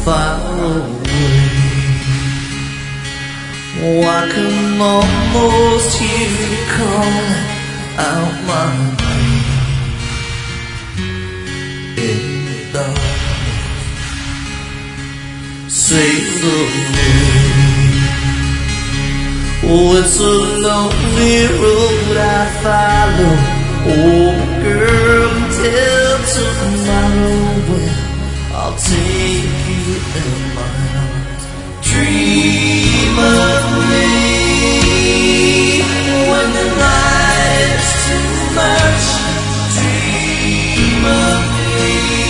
far away. Oh, I can almost hear you calling out my name in the darkness. Save the rain. Oh, it's a lonely road I follow. Oh, girl, until tomorrow, well, I'll take you in my arms. Dream of me when the night's too much. Dream of me.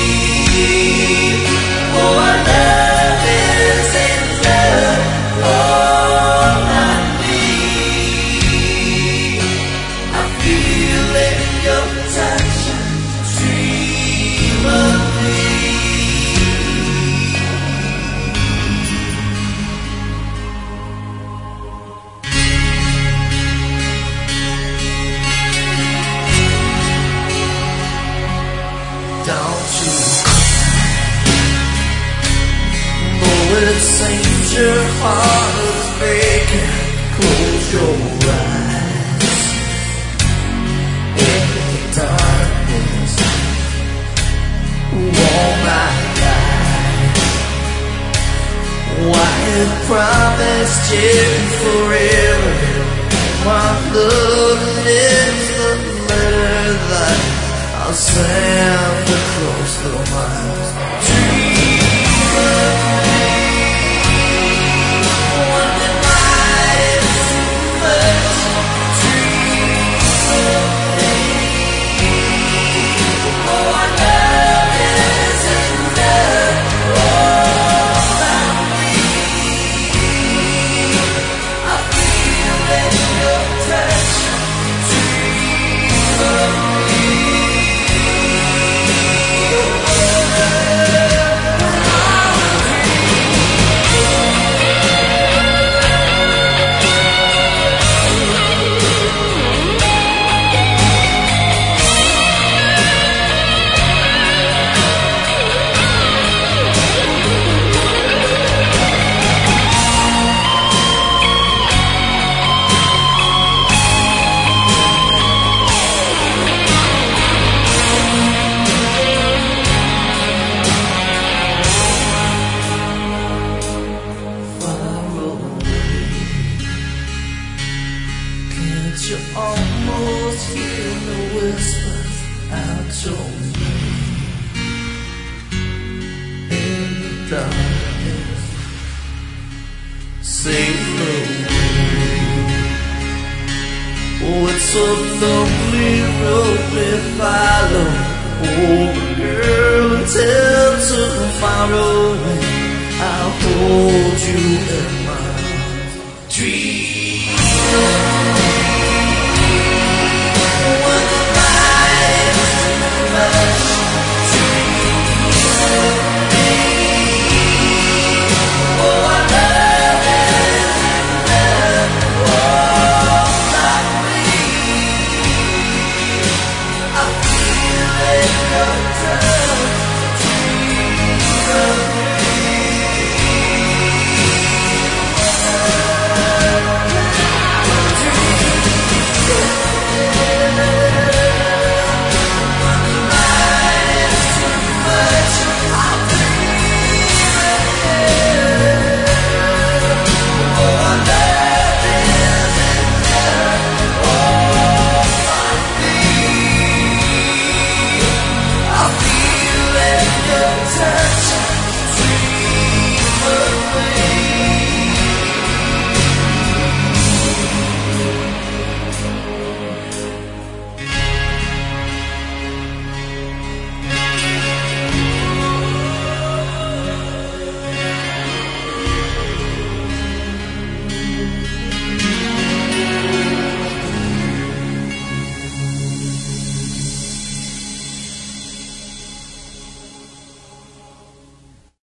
Oh, our love is in love. All I need, I feel it in your touch. Dream of me. Don't you know it seems your heart is breaking? Close your eyes in the darkness. Won't I die? Why had promised you forever? My love is the letter that I'll send across the miles. Dream of me when the night is too much. Dream of me. Oh, our love is enough. All I need, I feel it in your touch. Dream of me. You almost hear the whispers out your name in the darkness. Save the way. Oh, it's a lonely road we follow. Oh, girl, until tomorrow, I'll hold you in